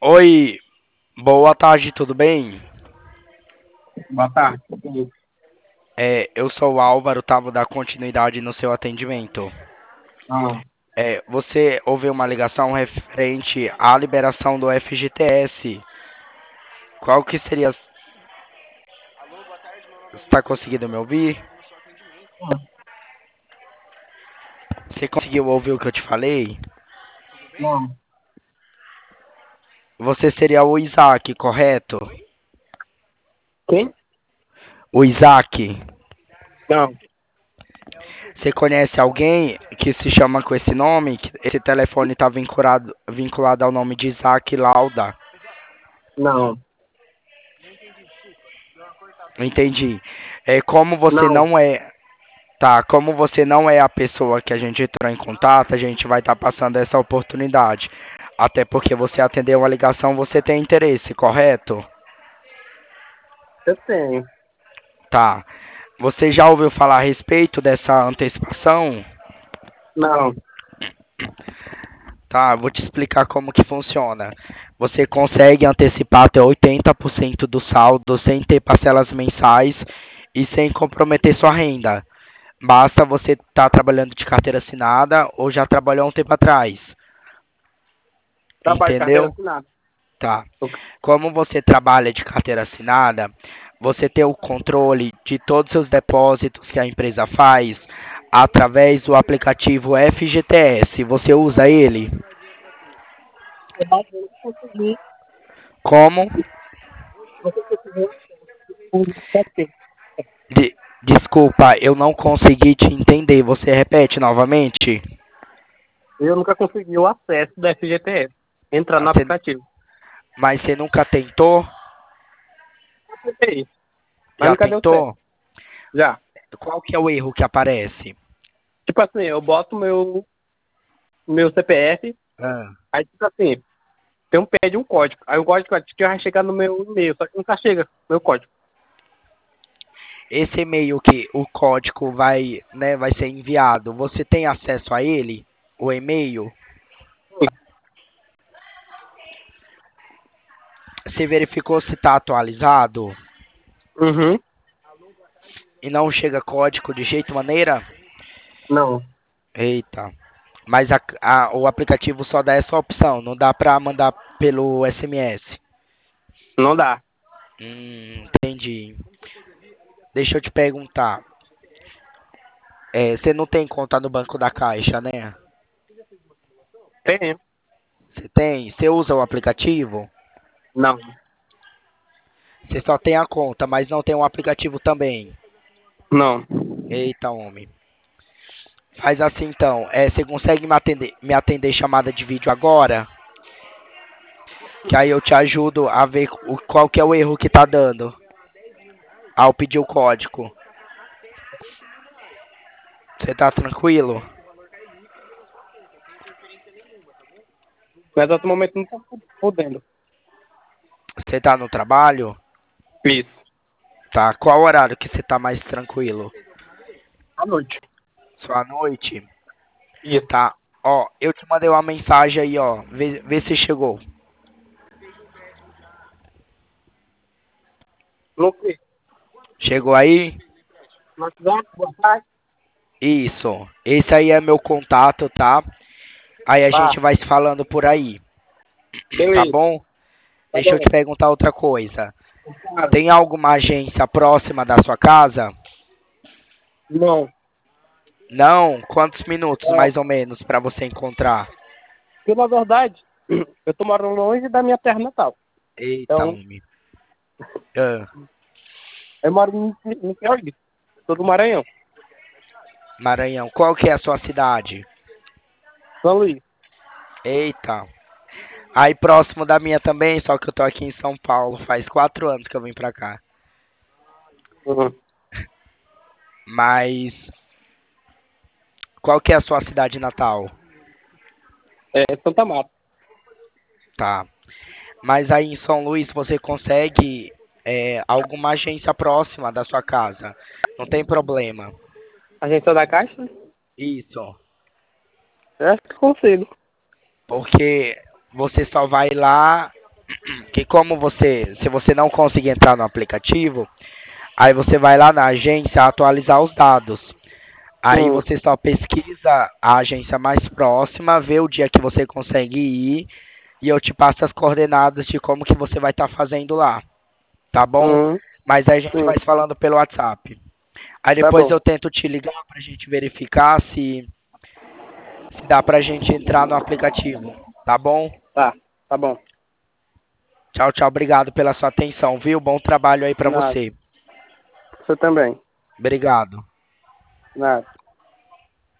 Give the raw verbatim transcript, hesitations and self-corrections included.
Oi, boa tarde, tudo bem? Boa tarde. É, eu sou o Álvaro, tá? Vou dar continuidade no seu atendimento. Ah, É, você ouviu uma ligação referente à liberação do F G T S. Qual que seria... Você está conseguindo me ouvir? Você conseguiu ouvir o que eu te falei? não. Você seria o Isaac, correto? Quem? O Isaac. Não. Você conhece alguém que se chama com esse nome? Que esse telefone está vinculado, vinculado ao nome de Isaac Lauda. Não. Entendi. É, como você Não. não é, tá, como você não é a pessoa que a gente entrou em contato, a gente vai estar passando essa oportunidade. Até porque você atendeu a ligação, você tem interesse, correto? Eu tenho. Tá. Você já ouviu falar a respeito dessa antecipação? Não. Tá, vou te explicar como que funciona. Você consegue antecipar até oitenta por cento do saldo sem ter parcelas mensais e sem comprometer sua renda. Basta você estar trabalhando de carteira assinada ou já trabalhou há um tempo atrás. Trabalho de carteira Entendeu? assinada. Tá. Como você trabalha de carteira assinada, você tem o controle de todos os seus depósitos que a empresa faz através do aplicativo F G T S. Você usa ele? Eu não consegui. Como? Você conseguiu um sete. De- Desculpa, eu não consegui te entender. Você repete novamente? Eu nunca consegui o acesso da F G T S. Entrar Ah, no você- aplicativo. mas você nunca tentou? Eu tentei, mas Já nunca deu certo. tentou? Já. Qual que é o erro que aparece? Tipo assim, eu boto meu, meu C P F, Ah. aí tipo assim, tem um pede um código. Aí o código que vai chegar no meu e-mail, só que nunca chega meu código. Esse e-mail que o código vai, né, vai ser enviado, você tem acesso a ele? O e-mail? Você verificou se está atualizado Uhum. e não chega código de jeito maneira? Não. Eita. Mas a, a- o aplicativo só dá essa opção, não dá pra mandar pelo S M S. Não dá. Hum, entendi. Deixa eu te perguntar. É, você não tem conta no Banco da Caixa, né? Tem. Você tem? Você usa o aplicativo? Não. Você só tem a conta, mas não tem o aplicativo também. Não. Eita, homem. Faz assim então. É, você consegue me atender, me atender chamada de vídeo agora? Que aí eu te ajudo a ver o, qual que é o erro que tá dando ao pedir o código. Você tá tranquilo? Mas no outro momento não tô podendo. Você tá no trabalho? Isso. Tá. Qual horário que você tá mais tranquilo? À noite. Só à noite? Isso. Tá. Ó, eu te mandei uma mensagem aí, ó. Vê, vê se chegou. No que? Chegou aí? No WhatsApp, boa tarde. Isso. Esse aí é meu contato, tá? Aí a Tá. gente vai se falando por aí. Tá Beleza. bom? Tá Deixa eu te bom. perguntar outra coisa. Cara, Tem alguma agência próxima da sua casa? não. Não? Quantos minutos Não. mais ou menos para você encontrar? Porque, na verdade, eu tô morando longe da minha terra natal. Eita, Então, homem. Ah, eu moro em em Piauí. Sou do Maranhão. Maranhão. Qual que é a sua cidade? São Luís. Eita. Aí próximo da minha também, só que eu tô aqui em São Paulo. Faz quatro anos que eu vim pra cá. Uhum. Mas qual que é a sua cidade natal? É Santa Mata. Tá. Mas aí em São Luís você consegue é, alguma agência próxima da sua casa? Não tem problema. Agência da Caixa? Isso. Eu acho que consigo. Porque você só vai lá. Que como você, se você não conseguir entrar no aplicativo, aí você vai lá na agência atualizar os dados. Aí Hum, você só pesquisa a agência mais próxima, vê o dia que você consegue ir e eu te passo as coordenadas de como que você vai estar fazendo lá, tá bom? hum, Mas aí a gente sim, vai se falando pelo WhatsApp. Aí tá depois bom. eu tento te ligar pra gente verificar se, se dá pra gente entrar no aplicativo, tá bom? Tá, tá bom. Tchau, tchau, obrigado pela sua atenção, viu? Bom trabalho aí pra Nada. você. Você também. Obrigado. Nada.